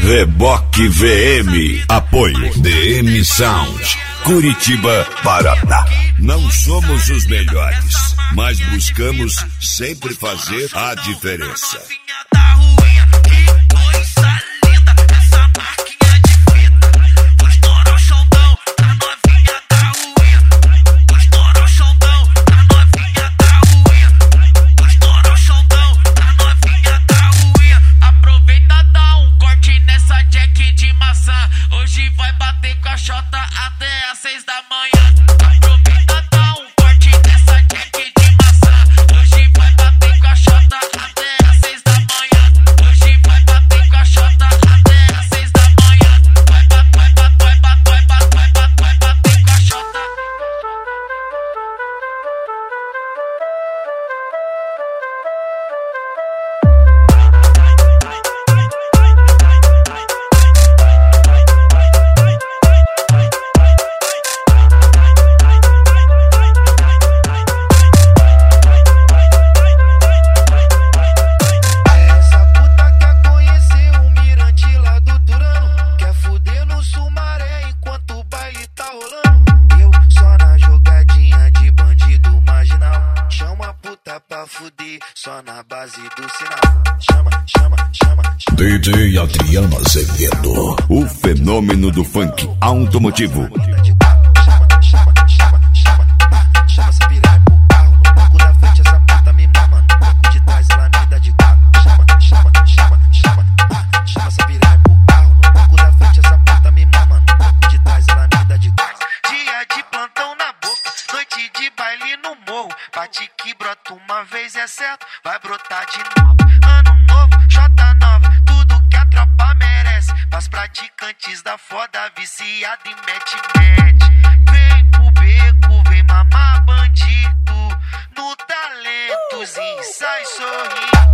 Reboque VM. Apoio DM Sound. Curitiba, Paraná. Não somos os melhores, mas buscamos sempre fazer a diferença. Hoje vai bater com a Xota até às 6 da manhã. Aproveita, dá um corte nessa jack de maçã. Hoje vai bater com a Xota até às 6 da manhã. Hoje vai bater com a Xota até às 6 da manhã. Vai bater com a Xota. Só na base do sinal. Chama. DJ Adriano Azevedo, o fenômeno do funk automotivo. Chama essa piranha pro carro. No banco da frente essa puta me mama. No banco de trás ela me dá de carro. Chama essa piranha pro carro. No banco da frente essa puta me mama. No banco de trás ela me dá de carro. Dia de plantão na boca, noite de baile no morro. Bate que brota uma vez é certo, vai brotar de novo. Ano novo, Jota nova, tudo que a tropa merece. Pras praticantes da foda, viciada em mete. Vem pro beco, vem mamar bandido. No talentozinho sai sorrindo.